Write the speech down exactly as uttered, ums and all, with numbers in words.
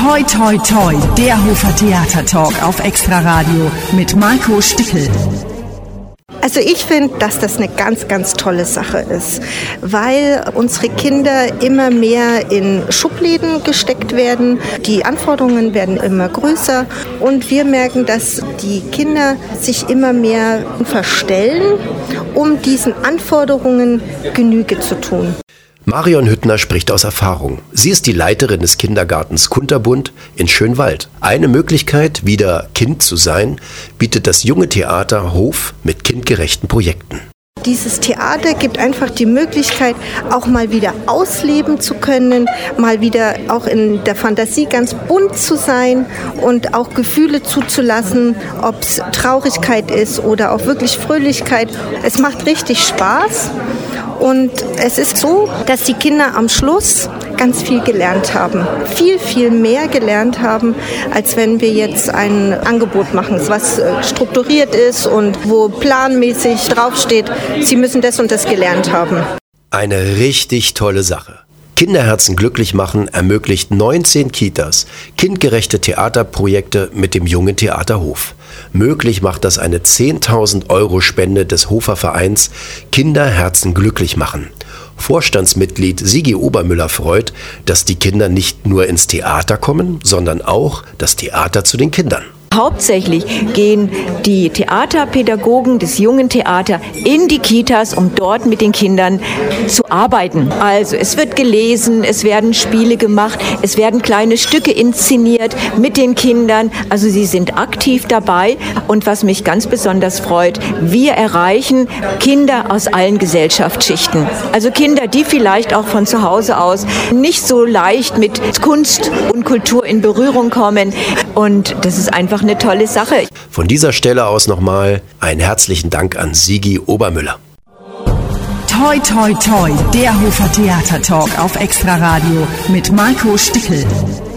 Toi, toi, toi, der Hofer Theatertalk auf Extra Radio mit Marco Stickel. Also ich finde, dass das eine ganz, ganz tolle Sache ist, weil unsere Kinder immer mehr in Schubläden gesteckt werden. Die Anforderungen werden immer größer und wir merken, dass die Kinder sich immer mehr verstellen, um diesen Anforderungen Genüge zu tun. Marion Hüttner spricht aus Erfahrung. Sie ist die Leiterin des Kindergartens Kunterbund in Schönwald. Eine Möglichkeit, wieder Kind zu sein, bietet das junge Theater Hof mit kindgerechten Projekten. Dieses Theater gibt einfach die Möglichkeit, auch mal wieder ausleben zu können, mal wieder auch in der Fantasie ganz bunt zu sein und auch Gefühle zuzulassen, ob es Traurigkeit ist oder auch wirklich Fröhlichkeit. Es macht richtig Spaß. Und es ist so, dass die Kinder am Schluss ganz viel gelernt haben. Viel, viel mehr gelernt haben, als wenn wir jetzt ein Angebot machen, was strukturiert ist und wo planmäßig draufsteht, sie müssen das und das gelernt haben. Eine richtig tolle Sache. Kinderherzen glücklich machen ermöglicht neunzehn Kitas kindgerechte Theaterprojekte mit dem jungen Theater Hof. Möglich macht das eine zehntausend Euro Spende des Hofer Vereins Kinderherzen glücklich machen. Vorstandsmitglied Sigi Obermüller freut, dass die Kinder nicht nur ins Theater kommen, sondern auch das Theater zu den Kindern. Hauptsächlich gehen die Theaterpädagogen des jungen Theater in die Kitas, um dort mit den Kindern zu arbeiten. Also es wird gelesen, es werden Spiele gemacht, es werden kleine Stücke inszeniert mit den Kindern. Also sie sind aktiv dabei und was mich ganz besonders freut, wir erreichen Kinder aus allen Gesellschaftsschichten. Also Kinder, die vielleicht auch von zu Hause aus nicht so leicht mit Kunst und Kultur in Berührung kommen und das ist einfach eine tolle Sache. Von dieser Stelle aus nochmal einen herzlichen Dank an Sigi Obermüller. Toi, toi, toi, der Hofer Theatertalk auf Extra Radio mit Marco Stickel.